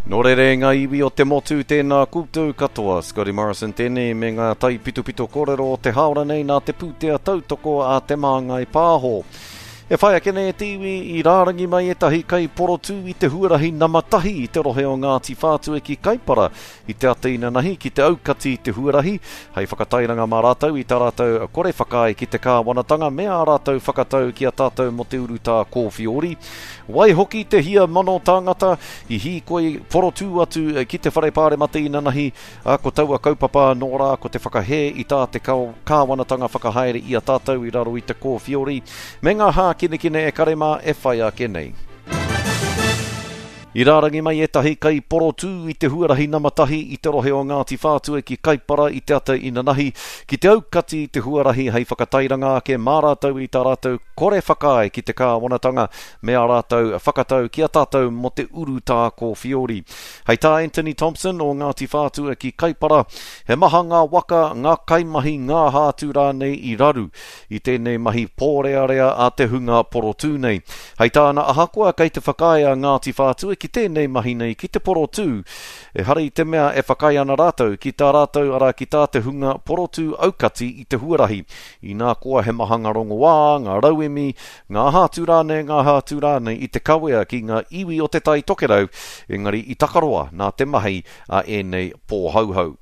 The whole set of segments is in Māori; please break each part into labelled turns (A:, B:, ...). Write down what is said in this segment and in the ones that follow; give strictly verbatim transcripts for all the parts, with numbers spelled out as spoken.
A: Nō re re ngā iwi o te motu tēnā koutou katoa, Scotty Morrison tēnei me ngā tai pito pito kōrero o te haora nei nā te pūtea tautoko a te māngai pāho. E whai ake nei e tiwi i rārangi mai e tahi kai porotu i te huarahi namatahi i te rohe o Ngāti Whātua ki Kaipara i te ateina nahi ki te aukati i te huarahi. Hei whakatairanga mā rātou i tā rātou kore whakai ki te kāwanatanga mea rātou whakatau ki a tātou mo te uru tā kōwhiori. Wai hoki te hia mano tāngata i hi koi porotu atu ki te whare pāre mate ina nahi a ko taua kaupapa nō rā ko te whakahe i tā te kāwanatanga whakahaere i a tātou i raro i te kōwhiori. Me ngā hā kine kine e karema e whai ake nei. I rārangi mai e tahi kai porotu i te huarahi namatahi i te rohe o Ngāti Whātua ki Kaipara i te ata ina nahi ki te aukati i te huarahi hei whakatairanga ke mā rātou i tā rātou kore whakai ki te kāwanatanga me a rātou whakatau ki a tātou mo te uru tā kōwhiori. Hei tā Anthony Thompson o Ngāti Whātua ki Kaipara he maha ngā waka ngā kaimahi ngā hātu rā nei i raru i tēnei mahi pōrearea a te hunga porotu nei. Hei tāna ahakoa kei te whakai a Ngāti Whātua ki tēnei mahi nei, ki te porotu. E hari te mea e whakai ana rātou, ki tā rātou ara ki tā te hunga porotu aukati i te huarahi. I nā koa he mahanga rongoā, ngā rauemi, ngā hātu rāne, ngā hātu rāne i te kawea ki ngā iwi o te tai tokerau, engari i takaroa nā te mahi a enei pōhauhau.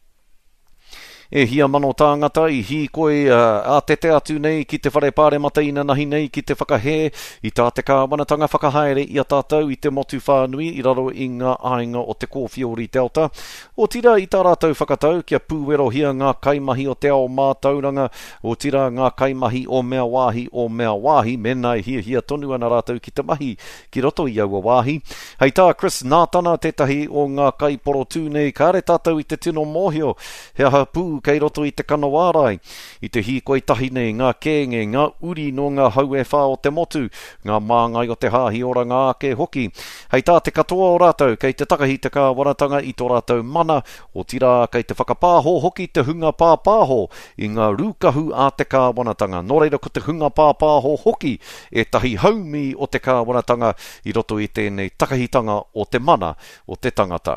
A: E hia mano tāngata i hi koe uh, a te te atu nei ki te whare pāre mata ina nahi nei ki te whakahe i tā te kāwanatanga whakahaere i a tātou i te motu whānui i raro i ngā ainga o te kōwhiori Delta. O tira i tā rātou whakatau kia pūwero hia ngā kaimahi o te ao mātauranga, o tira ngā kaimahi o mea wāhi o mea wāhi, menai hia hia tonu ana rātou ki te mahi ki roto i aua wāhi. Hei tā Chris Nātana tētahi o ngā kai porotu nei, ka are tātou i te tino mōhio, he aha pū kei roto i te kanawārai. I te hikoi tahi nei, ngā kēnge, ngā uri no ngā hau e whā o te motu, ngā māngai o te hāhi ora ngā ake hoki. Hei tā te katoa o rātou, kei te takahi te kāwanatanga i tō rātou mana, o tira kei te whakapāho hoki te hunga pāpāho i ngā rūkahu a te kāwanatanga. Nō reira ko te hunga pāpāho hoki e tahi haumi o te kāwanatanga i roto i tēnei takahitanga o te mana o te tangata.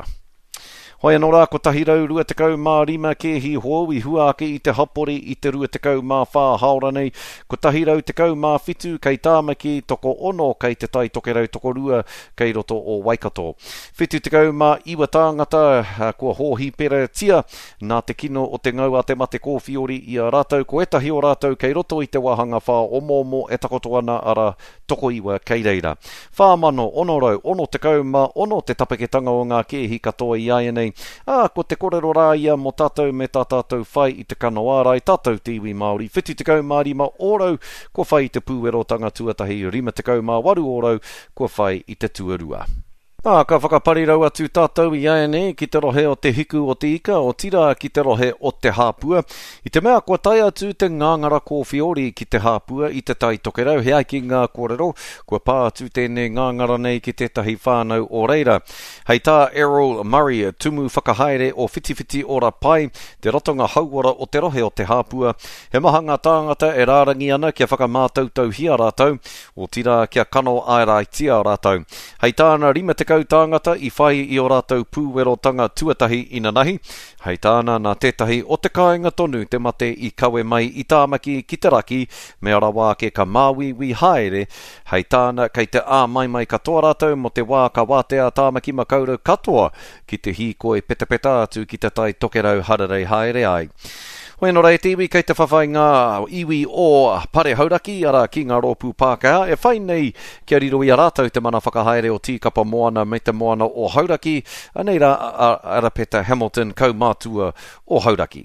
A: Hoi anō rā ko tahi rau rua tekau mā rima ke hi hou i hua ake i te hapori i te rua tekau mā whā haora nei. Ko tahi rau tekau mā whitu kei tāmaki toko ono kei te tai toke rau toko rua kei roto o Waikato. Whitu tekau mā iwa tāngata kua hōhi pere tia nā te kino o te ngau a te mate kōwhiori i a rātou ko etahi o rātou kei roto i te wahanga whā omomo e takoto ana ara toko iwa kei reira. Whā mano ono rau ono tekau mā ono te tapaketanga o ngā kehi katoa i aia nei. Ah, ko te korero rā ia mo tātou me tā tātou whai i te kanawārai, tātou tiwi Māori, whitu tekau mā rima ōrau, ko whai i te pūwerotanga tuatahi, rima tekau mā waru ōrau, ko whai i te tuarua. Ah, ka whakaparirau atu tātou i aene ki te rohe o te hiku o te ika, o tira ki te rohe o te hāpua. I te mea kua tai atu te ngāngara kōwhiori ki te hāpua i te tai tokerau, he ai ki ngā kōrero, kua pā atu tēnei ngāngara nei ki tētahi whānau o reira. Hei tā Errol Murray, tumu whakahaere o whitiwhiti ora pai, te rotonga hauora o te rohe o te hāpua. He mahanga tāngata e rārangi ana kia whakamātautau hia rātou, o tira kia kano aeraitia rātou. Hei tāna rima te kau tāngata i whai i o rātou pūwerotanga tuatahi ina nahi. Hei tāna nā tētahi o te kāinga tonu te mate i kawe mai i tāmaki ki te raki me ara wā ke ka māwiwi haere. Hei tāna kei te ā mai mai katoa rātou mo te wā ka wātea tāmaki makaurau katoa ki te hīkoi peta peta atu ki te tai tokerau hararei haere ai. Hoi no rei tiwi kei te whawhai ngā iwi o pare hauraki ara ki ngā rōpū Pākehā. E whai nei kia riro i a rātou te mana whakahaere o tīkapa moana me te moana o hauraki. Anei rā ara Peter Hamilton kaumātua o hauraki.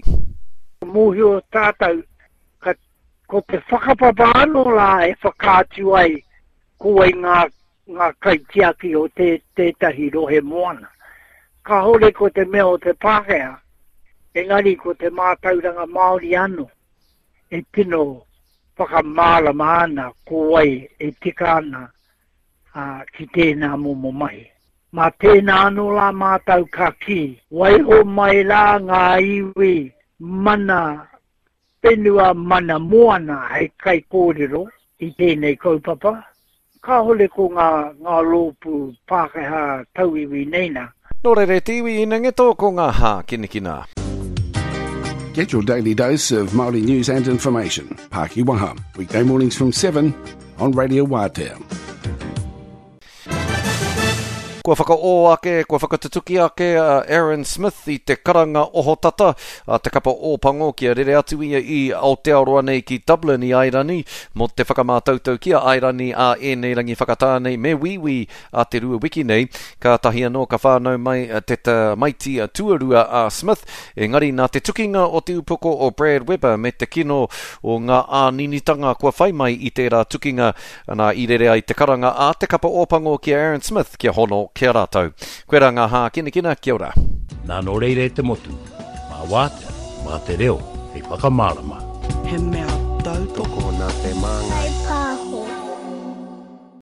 B: Muhi o tātou, ka, ko te whakapapa anō rā e whakātu ai ko ai ngā, ngā kaitiaki o te, tētahi rohe moana. Ka hore ko te mea o te Pākehā. Engari ko te mātauranga Māori anu, e tino whakamāla maana ko ai e tika ana uh, ki tēnā momo mai. Mā tēnā anu la mātau ka ki, wai ho mai la ngā iwi mana, penua mana moana hei kai kōrero i tēnei kaupapa. Ka hole ko ngā, ngā lōpu Pākehā tauiwi neina.
A: Nō re re tiwi ina ngeto ko ngā hā kinikina.
C: Get your daily dose of Māori news and information. Pāki Waha, weekday mornings from seven on Radio Wātea.
A: Kua whaka-o ake, kua whakatutuki ake uh, Aaron Smith i te karanga oho tata, uh, te kapa o pango kia rere atu ia i Aotearoa nei ki Dublin i Airani, mo te whakamātautau kia Airani a e nei rangi whakatānei me wiwi a te rua wiki nei, ka tahi anō ka whānau mai uh, te ta maiti uh, tuarua a Smith, engari nā te tukinga o te upoko o Brad Weber me te kino o ngā āninitanga kua whai mai i tērā tukinga nā i rere ai te karanga a te kapa o pango kia Aaron Smith kia hono kia rātou. Koe rā ngā hā kinikina, kia ora.
D: Nā no reire te motu, mā wātea, mā te reo, hei whakamārama.
E: He mea tau toko nā te māngai.